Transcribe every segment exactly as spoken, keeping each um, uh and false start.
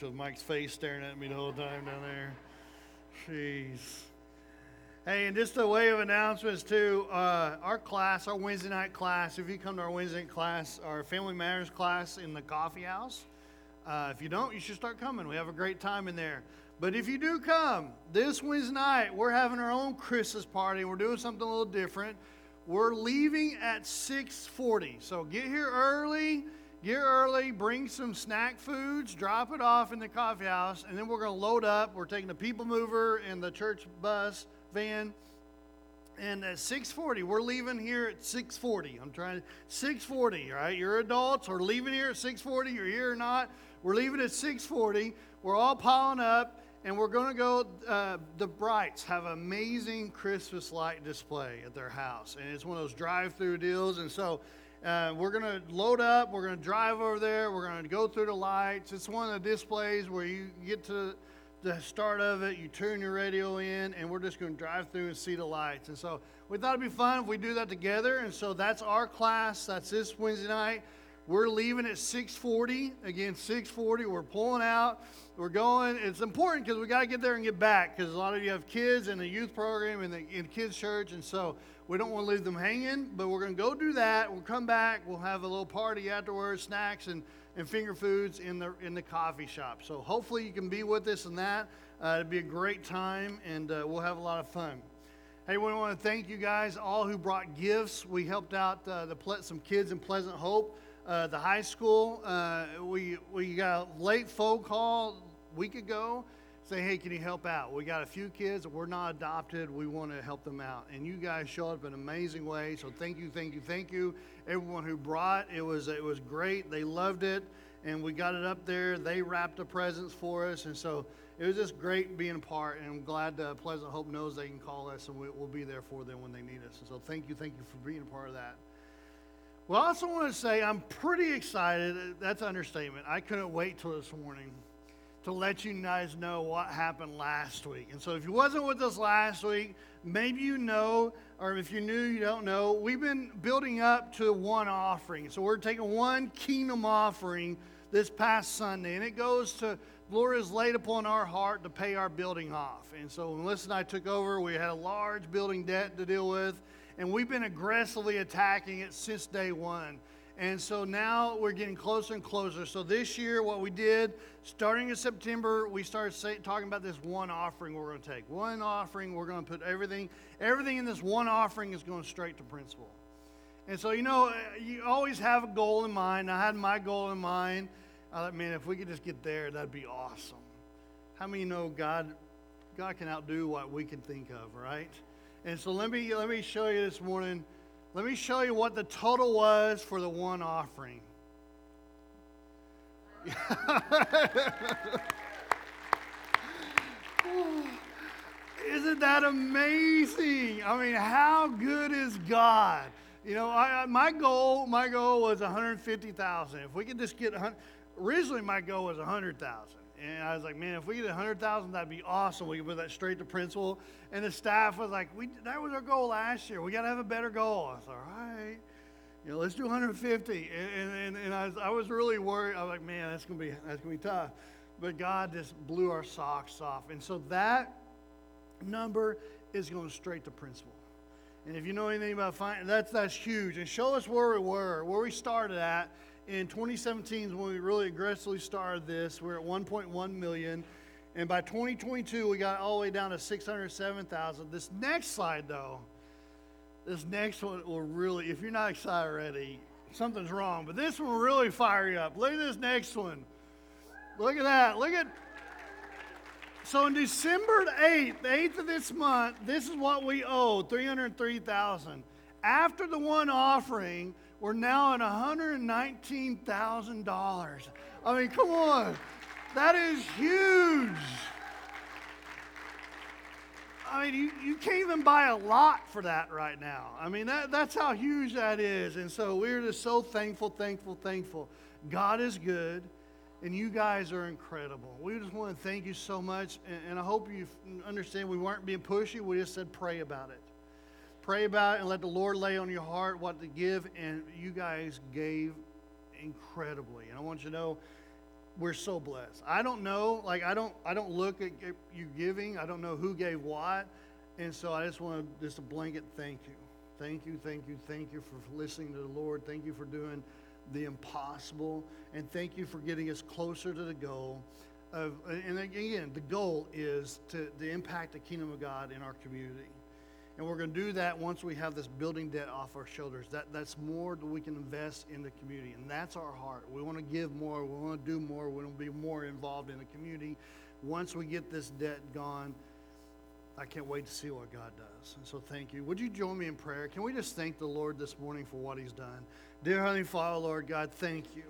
With Mike's face staring at me the whole time down there. Jeez. Hey, and just a way of announcements too. Uh, our class, our Wednesday night class. If you come to our Wednesday night class, our Family Matters class in the coffee house. Uh, if you don't, you should start coming. We have a great time in there. But if you do come this Wednesday night, we're having our own Christmas party. We're doing something a little different. We're leaving at six forty. So get here early. Get early, bring some snack foods, drop it off in the coffee house, and then we're going to load up. We're taking the people mover and the church bus van. And at six forty, we're leaving here at six forty. I'm trying to, six forty, all right? You're adults. We're leaving here at six forty. You're here or not. We're leaving at six forty. We're all piling up, and we're going to go. Uh, the Brights have an amazing Christmas light display at their house. And it's one of those drive-through deals. And so Uh, we're going to load up. We're going to drive over there. We're going to go through the lights. It's one of the displays where you get to the start of it, you turn your radio in, and we're just going to drive through and see the lights. And so we thought it'd be fun if we do that together. And so that's our class. That's this Wednesday night. We're leaving at six forty. Again, six forty. We're pulling out. We're going. It's important because we got to get there and get back because a lot of you have kids in the youth program and the in kids church, and so we don't want to leave them hanging. But we're going to go do that. We'll come back. We'll have a little party afterwards, snacks and, and finger foods in the in the coffee shop. So hopefully you can be with us in that. Uh, it'll be a great time, and uh, we'll have a lot of fun. Hey, we want to thank you guys all who brought gifts. We helped out uh, the ple- some kids in Pleasant Hope. Uh, the high school, uh, we we got a late phone call a week ago, say, hey, can you help out? We got a few kids that were not adopted. We want to help them out. And you guys showed up in an amazing way. So thank you, thank you, thank you. Everyone who brought, it was it was great. They loved it. And we got it up there. They wrapped the presents for us. And so it was just great being a part. And I'm glad uh, Pleasant Hope knows they can call us, and we, we'll be there for them when they need us. And so thank you, thank you for being a part of that. Well, I also want to say I'm pretty excited. That's an understatement. I couldn't wait till this morning to let you guys know what happened last week. And so if you wasn't with us last week, maybe you know, or if you're new, you don't know, we've been building up to one offering. So we're taking one kingdom offering this past Sunday, and it goes to, Lord has laid upon our heart to pay our building off. And so when Melissa and I took over, we had a large building debt to deal with. And we've been aggressively attacking it since day one. And so now we're getting closer and closer. So this year, what we did, starting in September, we started say, talking about this one offering we're going to take. One offering, we're going to put everything, everything in this one offering is going straight to principal. And so, you know, you always have a goal in mind. I had my goal in mind. I thought, man, if we could just get there, that'd be awesome. How many know God, God can outdo what we can think of, right? And so let me let me show you this morning. Let me show you what the total was for the one offering. Isn't that amazing? I mean, how good is God? You know, I, my goal my goal was one hundred fifty thousand. If we could just get one hundred, originally my goal was one hundred thousand. And I was like, man, if we get one hundred thousand, that'd be awesome. We could put that straight to principal. And the staff was like, we that was our goal last year. We got to have a better goal. I was like, all right, you know, let's do one hundred fifty. And and, and I, was, I was really worried. I was like, man, that's gonna be that's gonna be tough. But God just blew our socks off. And so that number is going straight to principal. And if you know anything about finance, that's that's huge. And show us where we were, where we started at. In twenty seventeen is when we really aggressively started this. We're at one point one million. And by twenty twenty-two, we got all the way down to six hundred seven thousand. This next slide, though, this next one will really, if you're not excited already, something's wrong. But this one will really fire you up. Look at this next one. Look at that. Look at, so on December eighth, the eighth of this month, this is what we owe, three hundred three thousand. After the one offering, we're now at one hundred nineteen thousand dollars. I mean, come on. That is huge. I mean, you, you can't even buy a lot for that right now. I mean, that, that's how huge that is. And so we're just so thankful, thankful, thankful. God is good, and you guys are incredible. We just want to thank you so much, and, and I hope you understand we weren't being pushy. We just said pray about it. Pray about it and let the Lord lay on your heart what to give, and you guys gave incredibly. And I want you to know, we're so blessed. I don't know, like I don't I don't look at you giving. I don't know who gave what. And so I just want to just a blanket thank you. Thank you, thank you, thank you for listening to the Lord. Thank you for doing the impossible. And thank you for getting us closer to the goal of, and again, the goal is to, to impact the kingdom of God in our community. And we're going to do that once we have this building debt off our shoulders. That That's more that we can invest in the community. And that's our heart. We want to give more. We want to do more. We want to be more involved in the community. Once we get this debt gone, I can't wait to see what God does. And so thank you. Would you join me in prayer? Can we just thank the Lord this morning for what he's done? Dear Heavenly Father, Lord God, thank you.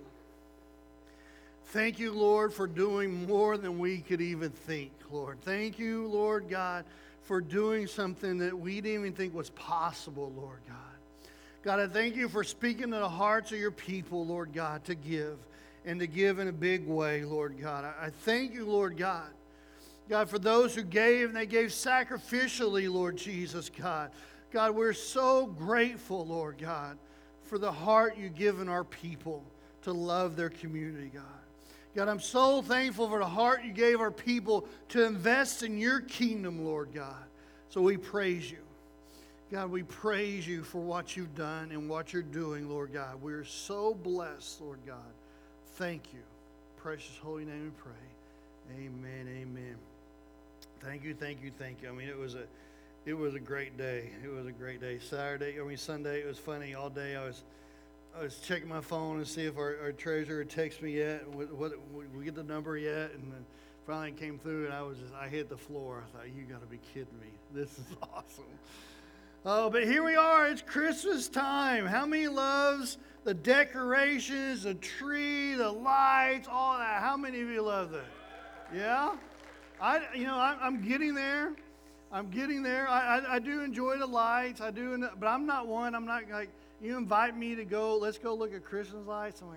Thank you, Lord, for doing more than we could even think, Lord. Thank you, Lord God, for doing something that we didn't even think was possible, Lord God. God, I thank you for speaking to the hearts of your people, Lord God, to give and to give in a big way, Lord God. I thank you, Lord God. God, for those who gave and they gave sacrificially, Lord Jesus, God. God, we're so grateful, Lord God, for the heart you've given our people to love their community, God. God, I'm so thankful for the heart you gave our people to invest in your kingdom, Lord God. So we praise you. God, we praise you for what you've done and what you're doing, Lord God. We're so blessed, Lord God. Thank you. Precious holy name we pray. Amen, amen. Thank you, thank you, thank you. I mean, it was a it was a great day. It was a great day. Saturday, I mean Sunday, it was funny. All day I was I was checking my phone to see if our, our treasurer had texted me yet. What, what, we get the number yet? And then finally it came through, and I was just I hit the floor. I thought, you got to be kidding me. This is awesome. Oh, but here we are. It's Christmas time. How many loves the decorations, the tree, the lights, all that? How many of you love that? Yeah? I, you know, I, I'm getting there. I'm getting there. I, I, I do enjoy the lights. I do, but I'm not one. I'm not like, you invite me to go, let's go look at Christmas lights. I'm like,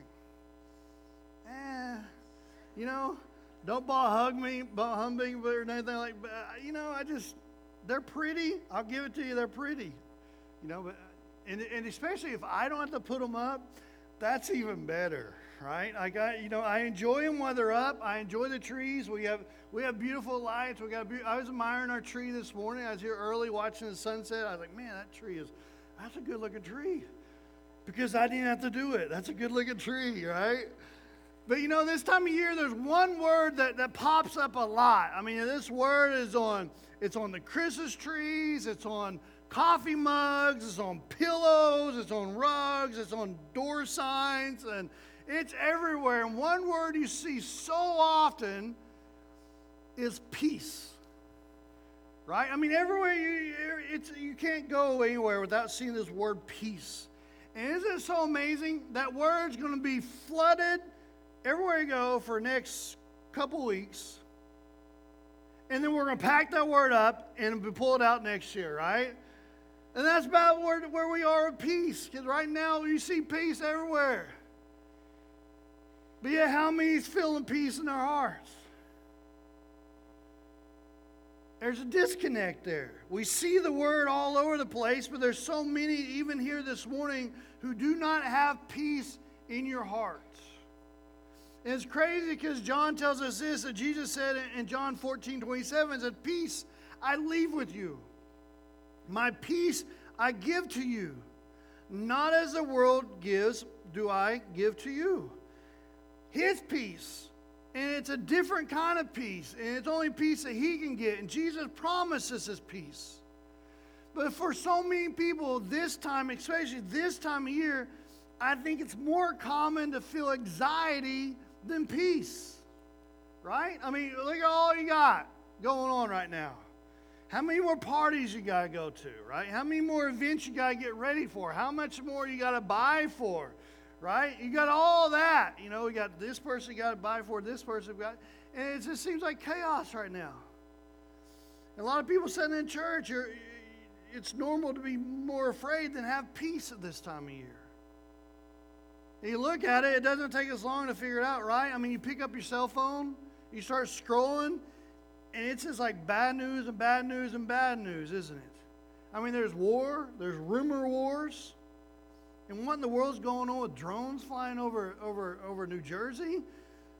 eh, you know, don't ball hug me, ball humbug or anything like that. You know, I just, they're pretty. I'll give it to you. They're pretty. You know, but, and, and especially if I don't have to put them up, that's even better. Right? I got, you know, I enjoy them while they're up. I enjoy the trees. We have we have beautiful lights. We got. Be- I was admiring our tree this morning. I was here early watching the sunset. I was like, man, that tree is, that's a good looking tree, because I didn't have to do it. That's a good looking tree, right? But you know, this time of year, there's one word that, that pops up a lot. I mean, this word is on. It's on the Christmas trees. It's on coffee mugs. It's on pillows. It's on rugs. It's on door signs, and it's everywhere. And one word you see so often is peace. Right? I mean, everywhere you it's you can't go anywhere without seeing this word peace. And isn't it so amazing? That word's going to be flooded everywhere you go for the next couple weeks. And then we're going to pack that word up and pull it out next year, right? And that's about where, where we are with peace. Because right now you see peace everywhere. But yet, how many is feeling peace in their hearts? There's a disconnect there. We see the word all over the place, but there's so many, even here this morning, who do not have peace in your heart. And it's crazy because John tells us this, that Jesus said in John fourteen twenty-seven, said, peace I leave with you. My peace I give to you. Not as the world gives, do I give to you. His peace. And it's a different kind of peace. And it's only peace that he can get. And Jesus promises his peace. But for so many people this time, especially this time of year, I think it's more common to feel anxiety than peace. Right? I mean, look at all you got going on right now. How many more parties you got to go to, right? How many more events you got to get ready for? How much more you got to buy for? Right? You got all that. You know, we got this person you got to buy for, this person got, and it just seems like chaos right now. And a lot of people sitting in church, are, it's normal to be more afraid than have peace at this time of year. And you look at it, it doesn't take us long to figure it out, right? I mean, you pick up your cell phone, you start scrolling, and it's just like bad news and bad news and bad news, isn't it? I mean, there's war, there's rumor wars. And what in the world's going on with drones flying over, over, over New Jersey?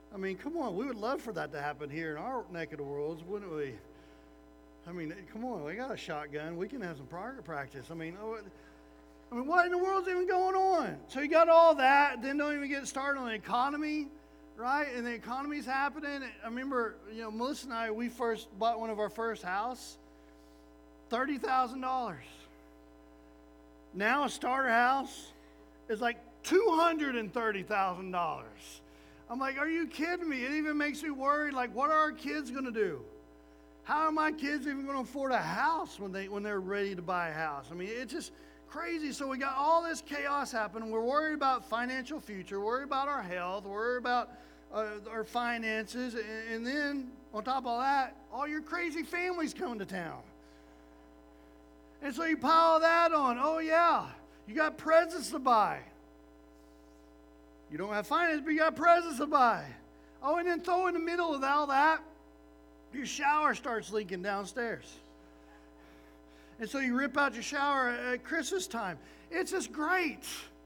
I mean, come on. We would love for that to happen here in our neck of the woods, wouldn't we? I mean, come on. We got a shotgun. We can have some prior practice. I mean, oh, I mean, what in the world's even going on? So you got all that, then don't even get started on the economy, right? And the economy's happening. I remember, you know, Melissa and I, we first bought one of our first house, thirty thousand dollars. Now a starter house is like two hundred thirty thousand dollars. I'm like, are you kidding me? It even makes me worried, like, what are our kids going to do? How are my kids even going to afford a house when, they, when they're ready to buy a house? I mean, it's just crazy. So we got all this chaos happening. We're worried about financial future, worried about our health, worried about uh, our finances. And, and then, on top of all that, all your crazy families coming to town. And so you pile that on. Oh, yeah, you got presents to buy. You don't have finance, but you got presents to buy. Oh, and then throw in the middle of all that, your shower starts leaking downstairs. And so you rip out your shower at Christmas time. It's just great.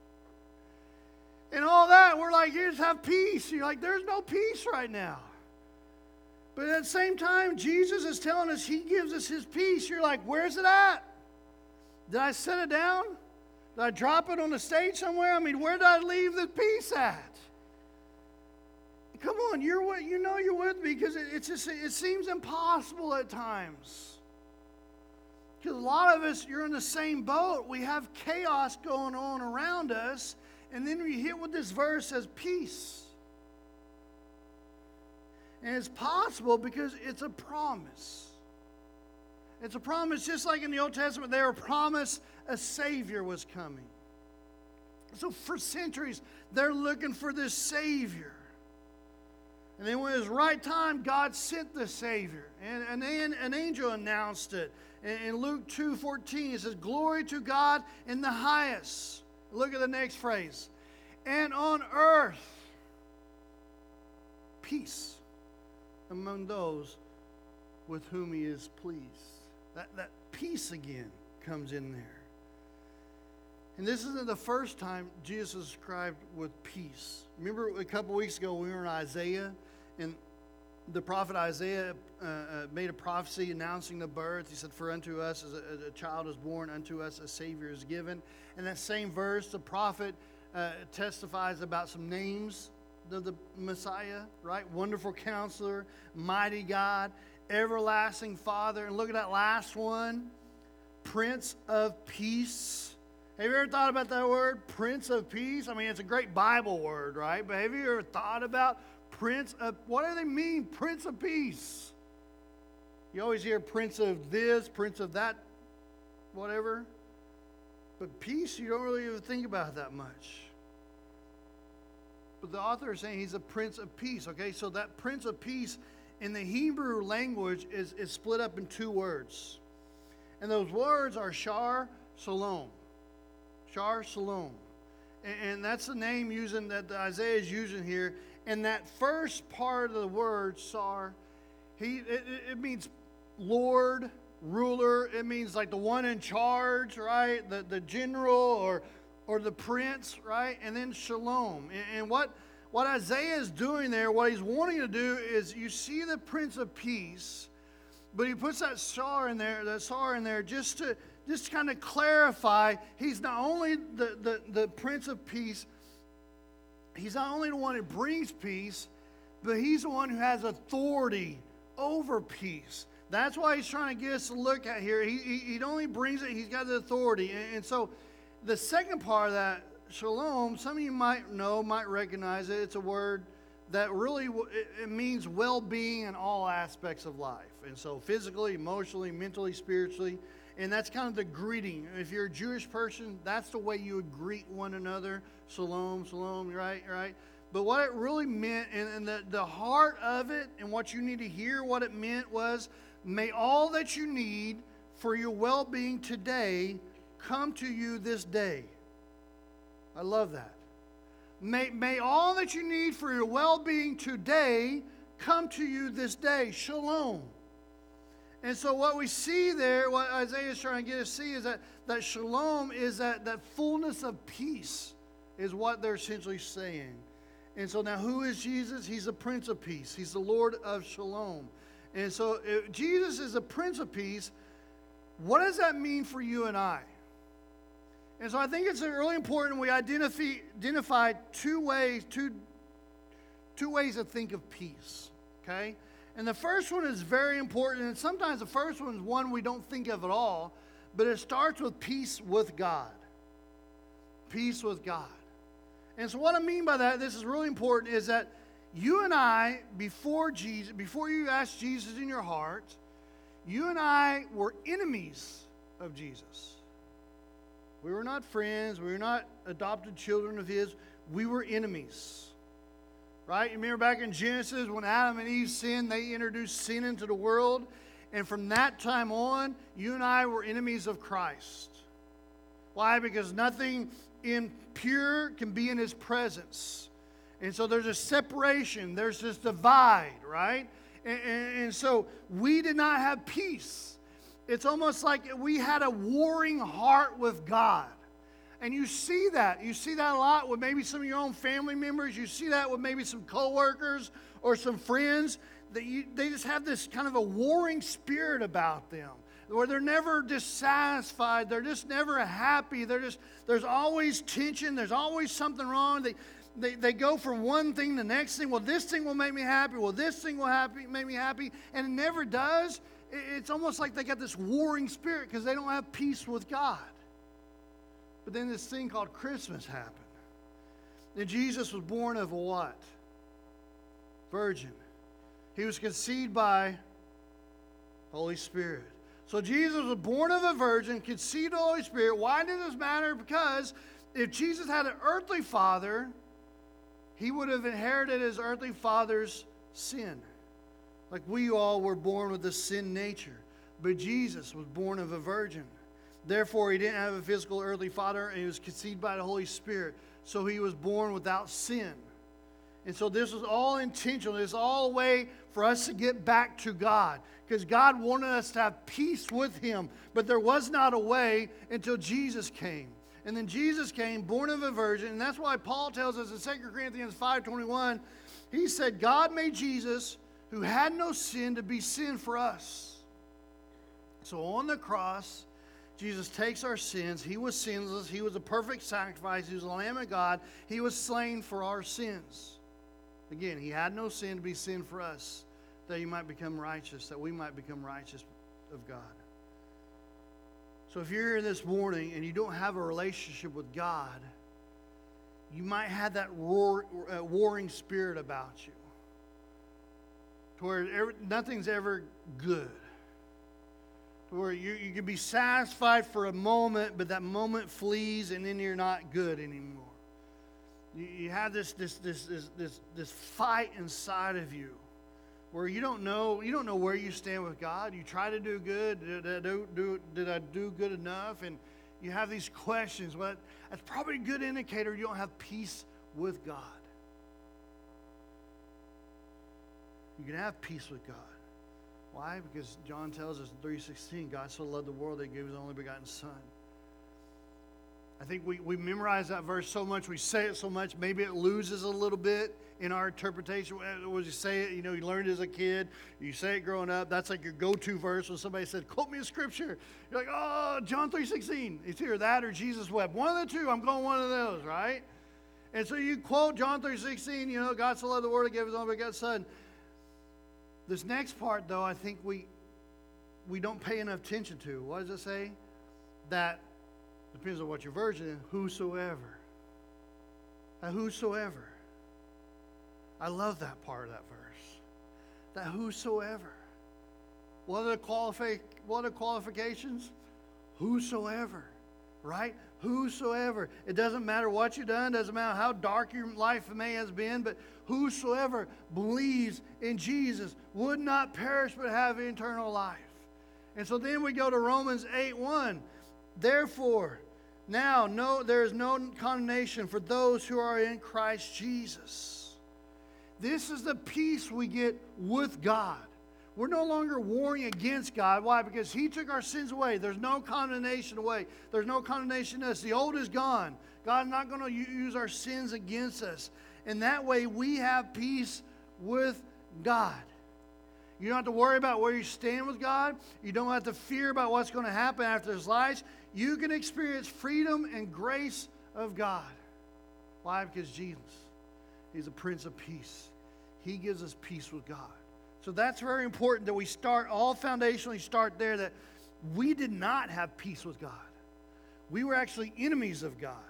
And all that, we're like, you just have peace. You're like, there's no peace right now. But at the same time, Jesus is telling us he gives us his peace. You're like, where's it at? Did I set it down? Did I drop it on the stage somewhere? I mean, where did I leave the peace at? Come on, you're you know you're with me because it, it's just it seems impossible at times. Because a lot of us, you're in the same boat. We have chaos going on around us, and then we hit what this verse says, peace. And it's possible because it's a promise. It's a promise, just like in the Old Testament, they were promised a Savior was coming. So for centuries, they're looking for this Savior. And then when it was the right time, God sent the Savior. And, and then an angel announced it. In, in Luke two fourteen, it says, glory to God in the highest. Look at the next phrase. And on earth, peace among those with whom he is pleased. That, that peace again comes in there. And this isn't the first time Jesus is described with peace. Remember a couple weeks ago we were in Isaiah, and the prophet Isaiah uh, uh, made a prophecy announcing the birth. He said, for unto us as a, a child is born, unto us a Savior is given. And that same verse, the prophet uh, testifies about some names of the Messiah, right? Wonderful Counselor, Mighty God, Everlasting Father. And look at that last one, Prince of Peace. Have you ever thought about that word, Prince of Peace? I mean, it's a great Bible word, right? But have you ever thought about Prince of, what do they mean, Prince of Peace? You always hear Prince of this, Prince of that, whatever. But peace, you don't really even think about that much. But the author is saying he's a Prince of Peace, okay? So that Prince of Peace in the Hebrew language is, is split up in two words. And those words are Shar Shalom. Shar Shalom. And, and that's the name using that Isaiah is using here. And that first part of the word, Sar, he it, it means Lord, ruler. It means like the one in charge, right? The, the general or, or the prince, right? And then Shalom. And, and what, what Isaiah is doing there, what he's wanting to do is you see the Prince of Peace, but he puts that Sar in there, that Sar in there just to just to kind of clarify he's not only the, the, the Prince of Peace, he's not only the one who brings peace, but he's the one who has authority over peace. That's why he's trying to get us to look at here. He, he, he only brings it, he's got the authority. And, and so the second part of that, Shalom, some of you might know, might recognize it. It's a word that really, it, it means well-being in all aspects of life. And so physically, emotionally, mentally, spiritually. And that's kind of the greeting. If you're a Jewish person, that's the way you would greet one another. Shalom, shalom, right, right? But what it really meant, and, and the, the heart of it, and what you need to hear what it meant was, may all that you need for your well-being today come to you this day. I love that. May, may all that you need for your well-being today come to you this day. Shalom. And so what we see there, what Isaiah is trying to get us to see is that, that shalom is that, that fullness of peace is what they're essentially saying. And so now who is Jesus? He's the Prince of Peace. He's the Lord of Shalom. And so if Jesus is the Prince of Peace, what does that mean for you and I? And so I think it's really important we identify, identify two ways, two, two ways to think of peace, okay? And the first one is very important, and sometimes the first one is one we don't think of at all, but it starts with peace with God. Peace with God. And so what I mean by that, this is really important, is that you and I, before Jesus, before you asked Jesus in your heart, you and I were enemies of Jesus. We were not friends. We were not adopted children of His. We were enemies. Right? You remember back in Genesis when Adam and Eve sinned, they introduced sin into the world. And from that time on, you and I were enemies of Christ. Why? Because nothing impure can be in His presence. And so there's a separation. There's this divide, right? And, and, and so we did not have peace. It's almost like we had a warring heart with God. And you see that. You see that a lot with maybe some of your own family members. You see that with maybe some coworkers or some friends. That you, they just have this kind of a warring spirit about them, where they're never dissatisfied. They're just never happy. They're just, there's always tension. There's always something wrong. They, they, they go from one thing to the next thing. Well, this thing will make me happy. Well, this thing will happy, make me happy. And it never does. It's almost like they got this warring spirit because they don't have peace with God. But then this thing called Christmas happened. And Jesus was born of a what? Virgin. He was conceived by Holy Spirit. So Jesus was born of a virgin, conceived of the Holy Spirit. Why does this matter? Because if Jesus had an earthly father, He would have inherited His earthly father's sin. Like we all were born with a sin nature. But Jesus was born of a virgin. Therefore, He didn't have a physical earthly father, and He was conceived by the Holy Spirit. So He was born without sin. And so this was all intentional. It's all a way for us to get back to God. Because God wanted us to have peace with Him. But there was not a way until Jesus came. And then Jesus came, born of a virgin. And that's why Paul tells us in Second Corinthians five twenty-one, he said, God made Jesus, who had no sin, to be sin for us. So on the cross, Jesus takes our sins. He was sinless. He was a perfect sacrifice. He was the Lamb of God. He was slain for our sins. Again, He had no sin to be sin for us, that He might become righteous, that we might become righteous of God. So if you're here this morning and you don't have a relationship with God, you might have that roar, uh, warring spirit about you, to where every, nothing's ever good. To where you, you can be satisfied for a moment, but that moment flees and then you're not good anymore. You, you have this, this, this, this, this, this fight inside of you where you don't know, you don't know where you stand with God. You try to do good. Did I do, do, did I do good enough? And you have these questions. Well, that's probably a good indicator you don't have peace with God. You can have peace with God. Why? Because John tells us in three sixteen, God so loved the world that He gave His only begotten Son. I think we, we memorize that verse so much, we say it so much, maybe it loses a little bit in our interpretation. When you say it, you know, you learned it as a kid, you say it growing up, that's like your go-to verse. When somebody said, quote me a scripture, you're like, oh, John three sixteen. It's either that or Jesus wept. One of the two, I'm going one of those, right? And so you quote John three sixteen, you know, God so loved the world, He gave His only begotten Son. This next part, though, I think we we don't pay enough attention to. What does it say? That, depends on what your version is, whosoever. That whosoever. I love that part of that verse. That whosoever. What are the, qualifi- what are the qualifications? Whosoever. Right? Whosoever. It doesn't matter what you've done, doesn't matter how dark your life may have been, but whosoever believes in Jesus would not perish but have eternal life. And so then we go to Romans eight one. Therefore, now no, there is no condemnation for those who are in Christ Jesus. This is the peace we get with God. We're no longer warring against God. Why? Because He took our sins away. There's no condemnation away. There's no condemnation in us. The old is gone. God's not going to use our sins against us. And that way we have peace with God. You don't have to worry about where you stand with God. You don't have to fear about what's going to happen after this life. You can experience freedom and grace of God. Why? Because Jesus, He's a Prince of Peace. He gives us peace with God. So that's very important that we start, all foundationally start there, that we did not have peace with God. We were actually enemies of God.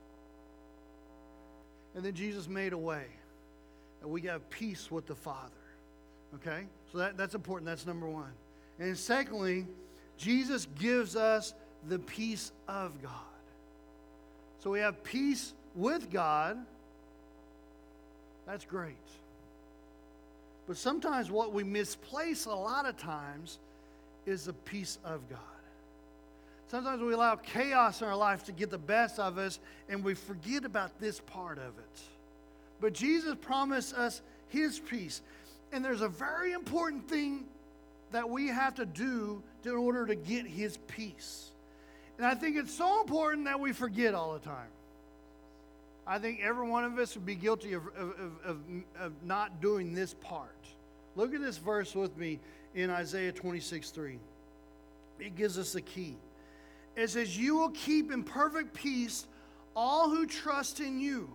And then Jesus made a way that we have peace with the Father. Okay? So that, that's important. That's number one. And secondly, Jesus gives us the peace of God. So we have peace with God. That's great. But sometimes what we misplace a lot of times is the peace of God. Sometimes we allow chaos in our life to get the best of us, and we forget about this part of it. But Jesus promised us His peace. And there's a very important thing that we have to do in order to get His peace. And I think it's so important that we forget all the time. I think every one of us would be guilty of, of, of, of not doing this part. Look at this verse with me in Isaiah twenty-six three. It gives us the key. It says, "You will keep in perfect peace all who trust in you."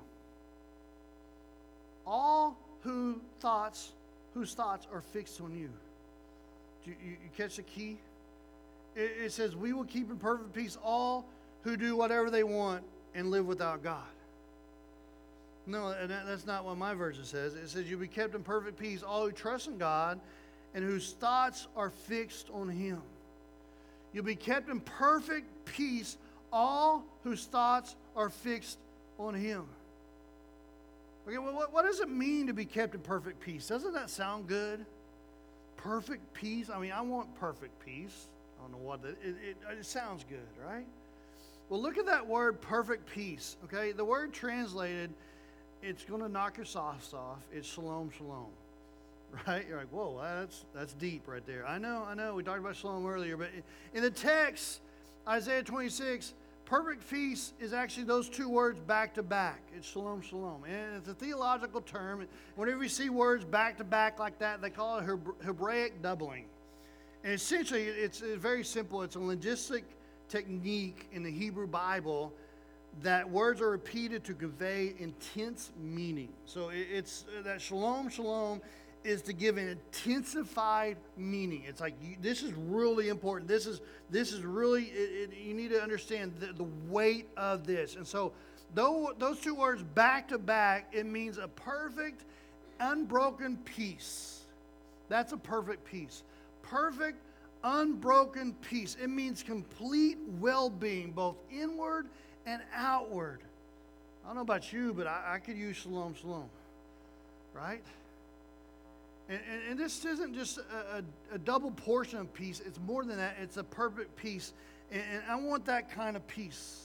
All who thoughts, whose thoughts are fixed on you. Do you, you, you catch the key? It, it says, "We will keep in perfect peace all who do whatever they want and live without God." No, that's not what my version says. It says, "You'll be kept in perfect peace, all who trust in God and whose thoughts are fixed on Him." You'll be kept in perfect peace, all whose thoughts are fixed on Him. Okay, well, what, what does it mean to be kept in perfect peace? Doesn't that sound good? Perfect peace? I mean, I want perfect peace. I don't know what that, it, it, it sounds good, right? Well, look at that word, perfect peace, okay? The word translated, it's going to knock your socks off. It's shalom, shalom, right? You're like, whoa, that's that's deep right there. I know, I know. We talked about shalom earlier, but in the text, Isaiah twenty-six, perfect peace is actually those two words back to back. It's shalom, shalom. And it's a theological term. Whenever you see words back to back like that, they call it Hebraic doubling. And essentially, it's very simple. It's a linguistic technique in the Hebrew Bible that words are repeated to convey intense meaning. So it's that shalom, shalom is to give an intensified meaning. It's like, you, this is really important. This is this is really, it, it, you need to understand the, the weight of this. And so though, those two words back to back, it means a perfect, unbroken peace. That's a perfect peace. Perfect, unbroken peace. It means complete well-being, both inward and outward. I don't know about you, but I, I could use shalom, shalom, right? And, and, and this isn't just a, a, a double portion of peace. It's more than that. It's a perfect peace. And, and I want that kind of peace.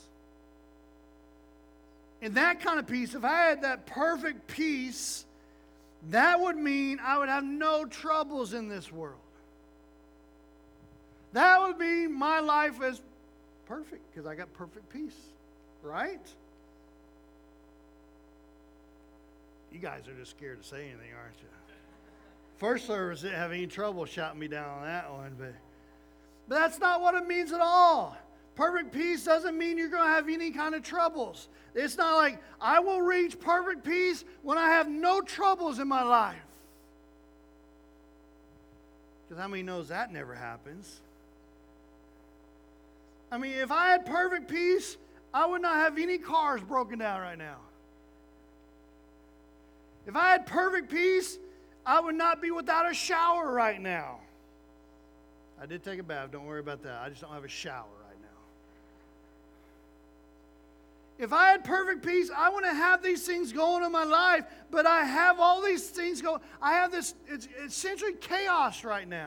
And that kind of peace, if I had that perfect peace, that would mean I would have no troubles in this world. That would mean my life is perfect because I got perfect peace. Right? You guys are just scared to say anything, aren't you? First service didn't have any trouble shouting me down on that one, but, but that's not what it means at all. Perfect peace doesn't mean you're going to have any kind of troubles. It's not like I will reach perfect peace when I have no troubles in my life. Because how many knows that never happens? I mean, if I had perfect peace, I would not have any cars broken down right now. If I had perfect peace, I would not be without a shower right now. I did take a bath. Don't worry about that. I just don't have a shower right now. If I had perfect peace, I wouldn't have these things going in my life, but I have all these things going. I have this, it's essentially chaos right now.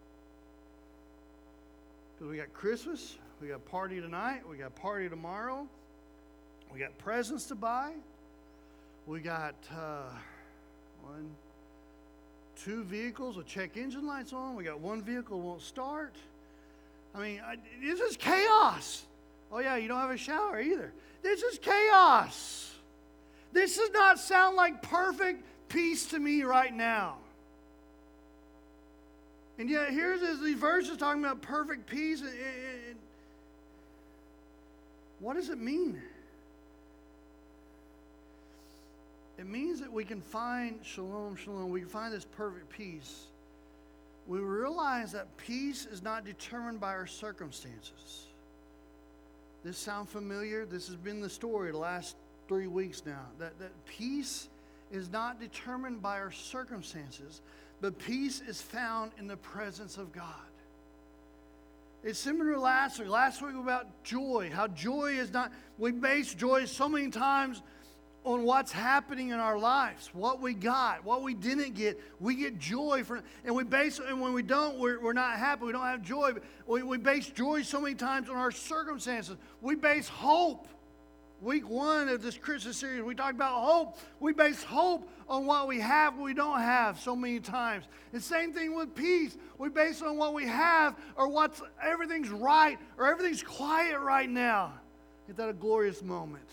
Because we got Christmas. We got party tonight. We got party tomorrow. We got presents to buy. We got uh, one, two vehicles with check engine lights on. We got one vehicle won't start. I mean, I, this is chaos. Oh yeah, you don't have a shower either. This is chaos. This does not sound like perfect peace to me right now. And yet, here's this, these verses talking about perfect peace. And, and, what does it mean? It means that we can find shalom, shalom. We can find this perfect peace. We realize that peace is not determined by our circumstances. This sound familiar? This has been the story the last three weeks now. That, that peace is not determined by our circumstances, but peace is found in the presence of God. It's similar to last week. Last week about joy. How joy is not, we base joy so many times on what's happening in our lives, what we got, what we didn't get. We get joy from, and we base, and when we don't, we're, we're not happy. We don't have joy. We, we base joy so many times on our circumstances. We base hope. Week one of this Christmas series, we talked about hope. We base hope on what we have, what we don't have so many times. The same thing with peace. We base it on what we have, or what's everything's right, or everything's quiet right now. Isn't that a glorious moment?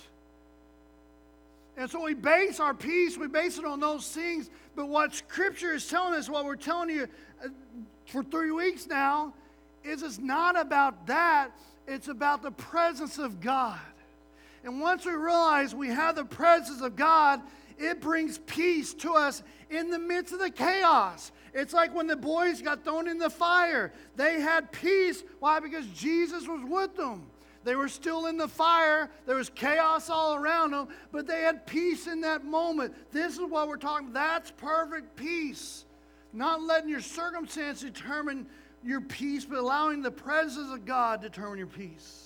And so we base our peace, we base it on those things. But what Scripture is telling us, what we're telling you for three weeks now, is it's not about that. It's about the presence of God. And once we realize we have the presence of God, it brings peace to us in the midst of the chaos. It's like when the boys got thrown in the fire. They had peace. Why? Because Jesus was with them. They were still in the fire. There was chaos all around them, but they had peace in that moment. This is what we're talking about. That's perfect peace. Not letting your circumstance determine your peace, but allowing the presence of God determine your peace.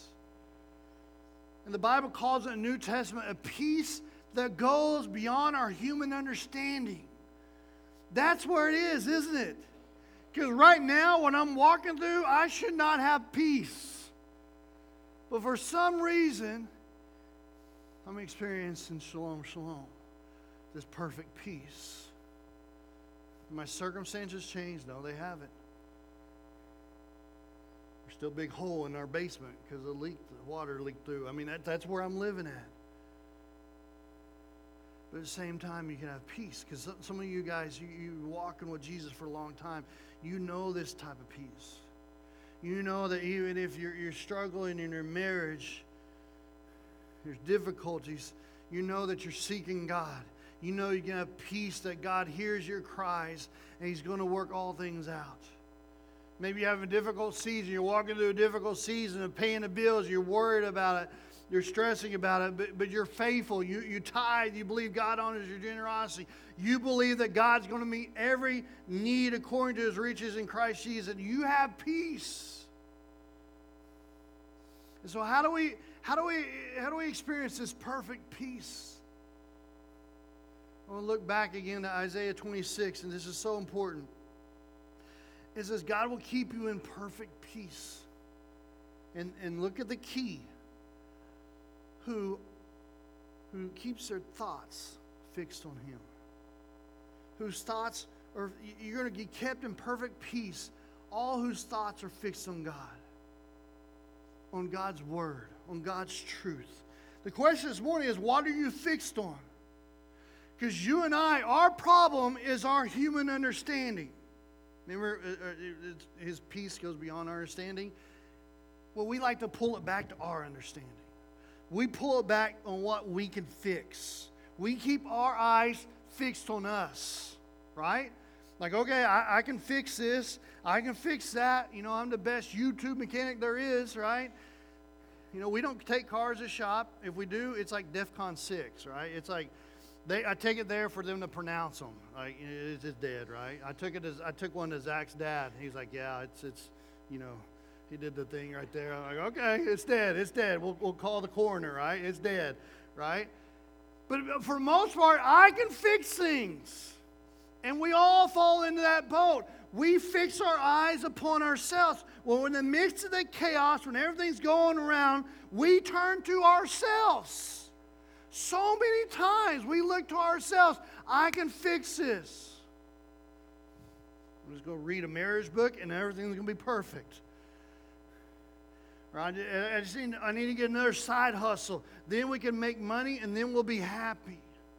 And the Bible calls it in the New Testament a peace that goes beyond our human understanding. That's where it is, isn't it? Because right now, when I'm walking through, I should not have peace. But for some reason, I'm experiencing shalom, shalom, this perfect peace. My circumstances changed? No, they haven't. There's still a big hole in our basement because the leak, the water leaked through. I mean, that, that's where I'm living at. But at the same time, you can have peace because some of you guys, you, you walking with Jesus for a long time, you know this type of peace. You know that even if you're, you're struggling in your marriage, there's difficulties, you know that you're seeking God. You know you can have peace that God hears your cries and He's going to work all things out. Maybe you have a difficult season. You're walking through a difficult season of paying the bills. You're worried about it. You're stressing about it, but, but you're faithful. You, you tithe. You believe God honors your generosity. You believe that God's going to meet every need according to His riches in Christ Jesus. And you have peace. And so how do we how do we how do we experience this perfect peace? I want to look back again to Isaiah twenty-six, and this is so important. It says, God will keep you in perfect peace. And and look at the key. Who, who keeps their thoughts fixed on Him. Whose thoughts are, you're going to be kept in perfect peace. All whose thoughts are fixed on God. On God's Word. On God's truth. The question this morning is, what are you fixed on? Because you and I, our problem is our human understanding. Remember, His peace goes beyond our understanding. Well, we like to pull it back to our understanding. We pull it back on what we can fix. We keep our eyes fixed on us, right? Like, okay, I, I can fix this. I can fix that. You know, I'm the best YouTube mechanic there is, right? You know, we don't take cars to shop. If we do, it's like DEFCON six, right? It's like, they, I take it there for them to pronounce them. Like, it's just dead, right? I took it as I took one to Zach's dad. He's like, yeah, it's it's, you know, he did the thing right there. I'm like, okay, it's dead. It's dead. We'll we'll call the coroner, right? It's dead, right? But for the most part, I can fix things, and we all fall into that boat. We fix our eyes upon ourselves. Well, in the midst of the chaos, when everything's going around, we turn to ourselves. So many times we look to ourselves. I can fix this. I'm just going to read a marriage book and everything's going to be perfect. Right? I just need, I need to get another side hustle. Then we can make money and then we'll be happy.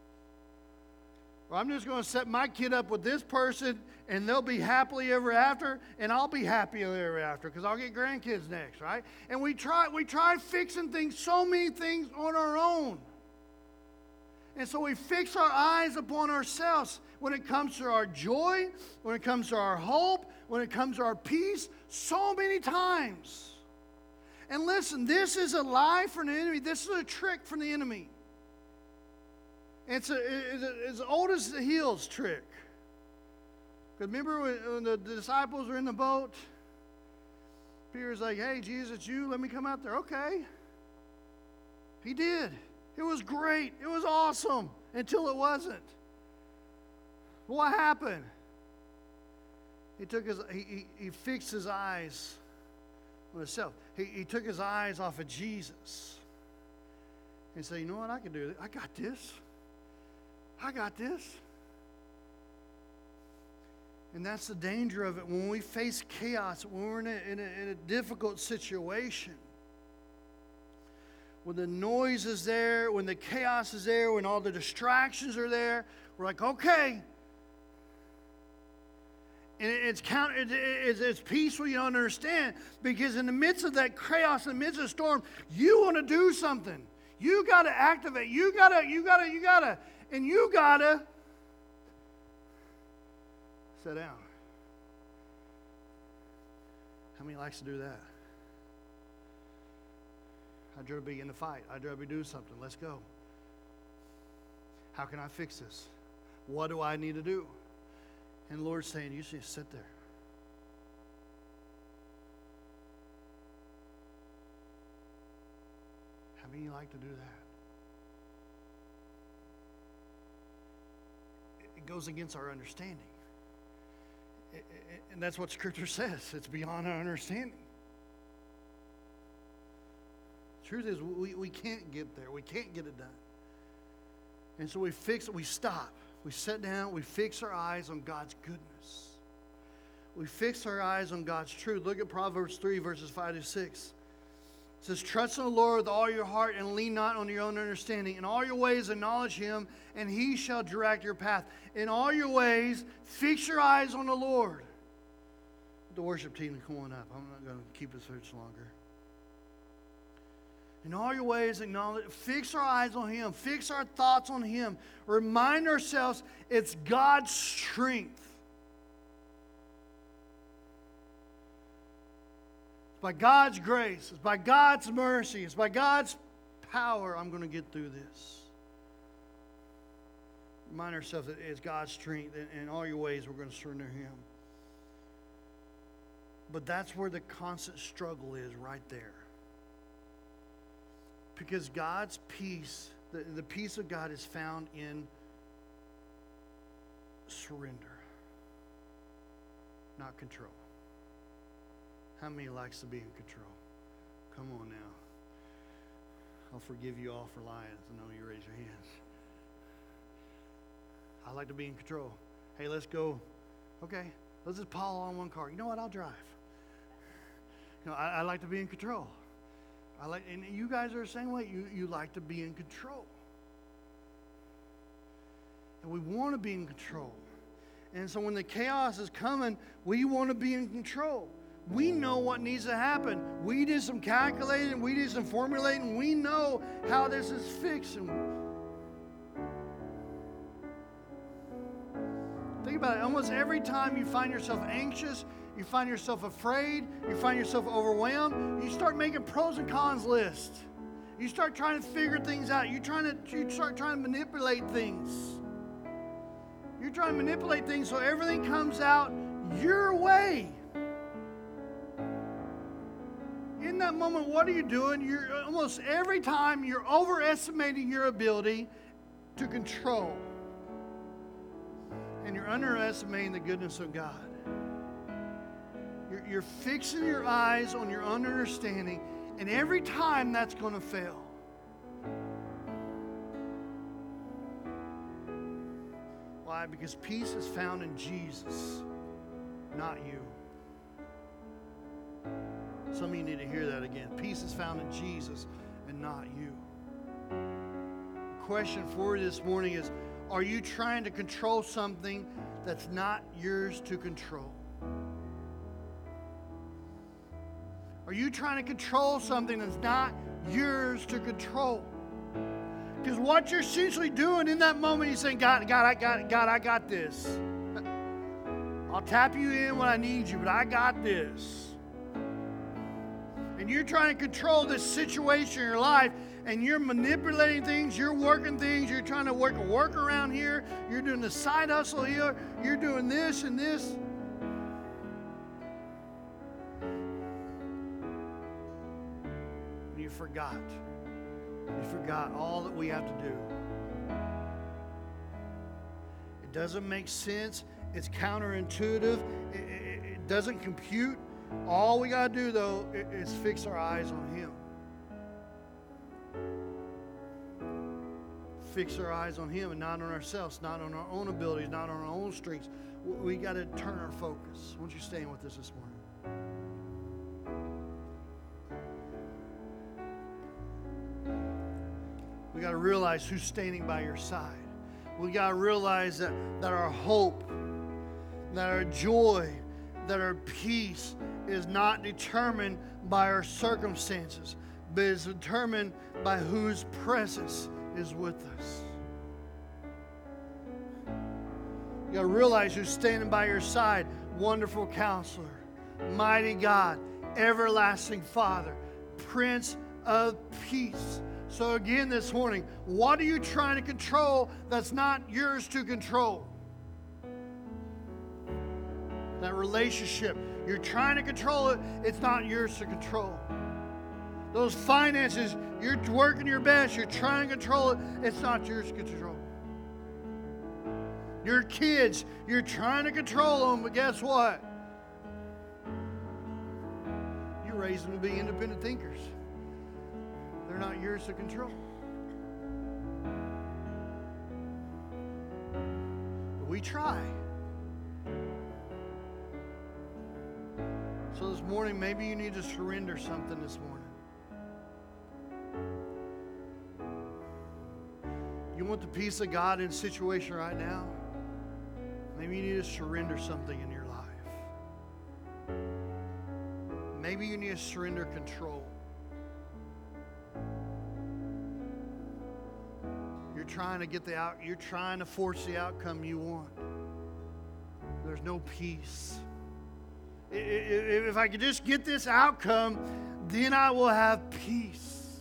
Or I'm just going to set my kid up with this person and they'll be happily ever after, and I'll be happy ever after because I'll get grandkids next, right? And we try, we try fixing things, so many things on our own. And so we fix our eyes upon ourselves when it comes to our joy, when it comes to our hope, when it comes to our peace, so many times. And listen, this is a lie from the enemy. This is a trick from the enemy. It's, a, it's, a, it's as old as the hills trick. Because remember when, when the disciples were in the boat? Peter's like, hey, Jesus, it's you. Let me come out there. Okay. He did. It was great. It was awesome until it wasn't. What happened? He took his, he, he, he fixed his eyes on himself. He, he took his eyes off of Jesus and said, you know what? I can do it. I got this. I got this. And that's the danger of it. When we face chaos, when we're in a, in a, in a difficult situation, when the noise is there, when the chaos is there, when all the distractions are there, we're like, okay. And it's, count, it's, it's peaceful, you don't understand, because in the midst of that chaos, in the midst of the storm, you want to do something. You got to activate. You got to, you got to, you got to, and you got to sit down. How many likes to do that? I'd rather be in the fight. I'd rather be doing something. Let's go. How can I fix this? What do I need to do? And the Lord's saying, you just sit there. How many like to do that? It goes against our understanding. It, it, and that's what Scripture says. It's beyond our understanding. The truth is, we, we can't get there. We can't get it done. And so we fix it. We stop. We sit down. We fix our eyes on God's goodness. We fix our eyes on God's truth. Look at Proverbs three, verses five to six. It says, trust in the Lord with all your heart and lean not on your own understanding. In all your ways acknowledge Him, and He shall direct your path. In all your ways, fix your eyes on the Lord. The worship team, come on up. I'm not going to keep this much longer. In all your ways, acknowledge, fix our eyes on Him. Fix our thoughts on Him. Remind ourselves it's God's strength. It's by God's grace. It's by God's mercy. It's by God's power I'm going to get through this. Remind ourselves that it's God's strength. And in all your ways, we're going to surrender Him. But that's where the constant struggle is, right there. Because God's peace, the, the peace of God is found in surrender, not control. How many likes to be in control? Come on now. I'll forgive you all for lying. I know you raise your hands. I like to be in control. Hey, let's go. Okay, let's just pile on one car. You know what? I'll drive. You know, I, I like to be in control. I like, and you guys are the same way. You, you like to be in control. And we want to be in control. And so when the chaos is coming, we want to be in control. We know what needs to happen. We did some calculating. We did some formulating. We know how this is fixed. And think about it. Almost every time you find yourself anxious, you find yourself afraid, you find yourself overwhelmed, you start making pros and cons lists. You start trying to figure things out. You're trying to, you start trying to manipulate things. You're trying to manipulate things so everything comes out your way. In that moment, what are you doing? You're almost every time you're overestimating your ability to control. And you're underestimating the goodness of God. You're, you're fixing your eyes on your own understanding, and every time that's going to fail. Why? Because peace is found in Jesus, not you. Some of you need to hear that again. Peace is found in Jesus and not you. The question for you this morning is, are you trying to control something that's not yours to control? Are you trying to control something that's not yours to control? Because what you're essentially doing in that moment, you're saying, God, God, I got it, God, I got this. I'll tap you in when I need you, but I got this. And you're trying to control this situation in your life, and you're manipulating things, you're working things, you're trying to work a workaround here, you're doing the side hustle here, you're doing this and this. And you forgot. You forgot all that we have to do. It doesn't make sense. It's counterintuitive. It, it, it doesn't compute. All we got to do, though, is fix our eyes on Him. Fix our eyes on Him and not on ourselves, not on our own abilities, not on our own strengths. We got to turn our focus. Won't you stand with us this morning? We got to realize who's standing by your side. We got to realize that, that our hope, that our joy, that our peace is not determined by our circumstances, but is determined by whose presence is with us. You got to realize who's standing by your side. Wonderful Counselor, Mighty God, Everlasting Father, Prince of Peace. So again this morning, what are you trying to control that's not yours to control? That relationship, you're trying to control it, it's not yours to control. Those finances, you're working your best, you're trying to control it, it's not yours to control. Your kids, you're trying to control them, but guess what? You raise them to be independent thinkers. They're not yours to control. But we try. So this morning, maybe you need to surrender something this morning. You want the peace of God in a situation right now? Maybe you need to surrender something in your life. Maybe you need to surrender control. You're trying to get the out, you're trying to force the outcome you want. There's no peace. If I could just get this outcome, then I will have peace.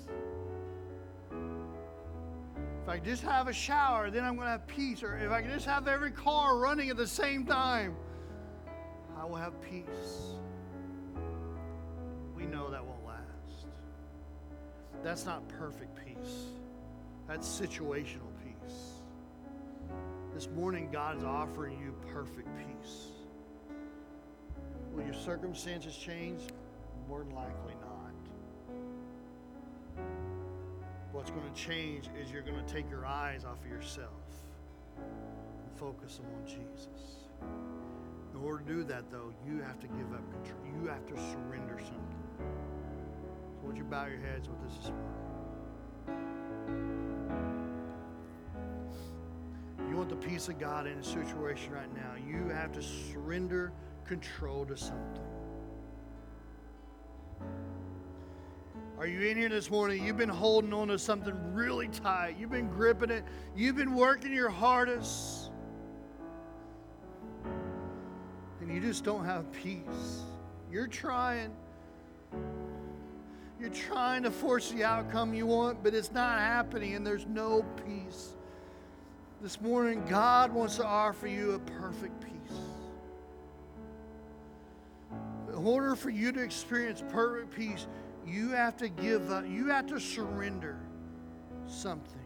If I could just have a shower, then I'm going to have peace. Or if I could just have every car running at the same time, I will have peace. We know that won't last. That's not perfect peace. That's situational peace. This morning, God is offering you perfect peace. Will your circumstances change? More than likely not. What's going to change is you're going to take your eyes off of yourself and focus them on Jesus. In order to do that, though, you have to give up control. You have to surrender something. So would you bow your heads with us this morning? You want the peace of God in a situation right now, you have to surrender control to something. Are you in here this morning? You've been holding on to something really tight. You've been gripping it. You've been working your hardest. And you just don't have peace. You're trying. You're trying to force the outcome you want, but it's not happening and there's no peace. This morning, God wants to offer you a perfect peace. In order for you to experience perfect peace, you have to give up, you have to surrender something.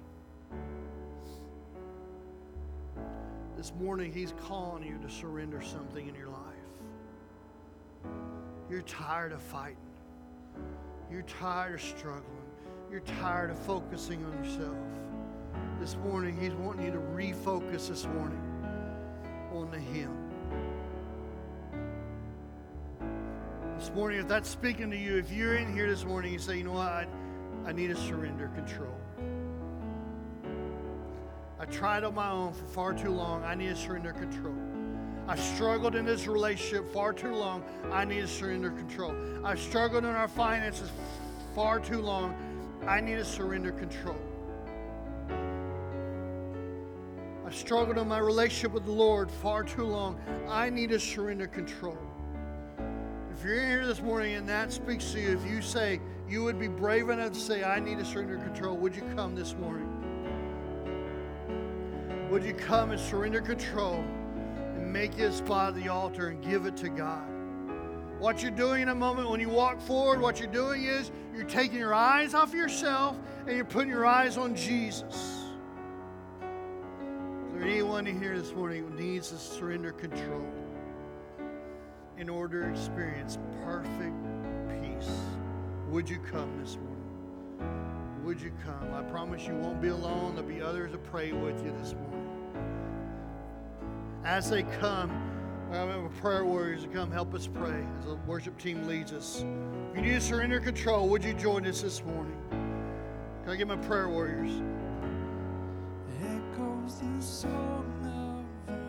This morning, He's calling you to surrender something in your life. You're tired of fighting. You're tired of struggling. You're tired of focusing on yourself. This morning, He's wanting you to refocus this morning on Him. This morning, if that's speaking to you, if you're in here this morning, you say, you know what, I, I need to surrender control. I tried on my own for far too long. I need to surrender control. I've struggled in this relationship far too long. I need to surrender control. I've struggled in our finances far too long. I need to surrender control. I've struggled in my relationship with the Lord far too long. I need to surrender control. If you're here this morning and that speaks to you, if you say you would be brave enough to say, I need to surrender control, would you come this morning? Would you come and surrender control and make it a spot at the altar and give it to God? What you're doing in a moment when you walk forward, what you're doing is you're taking your eyes off yourself and you're putting your eyes on Jesus. Is there anyone in here this morning who needs to surrender control in order to experience perfect peace? Would you come this morning? Would you come? I promise you won't be alone. There'll be others to pray with you this morning. As they come, I have prayer warriors to come help us pray as the worship team leads us. If you need to surrender control, would you join us this morning? Can I get my prayer warriors? Echoes the soul.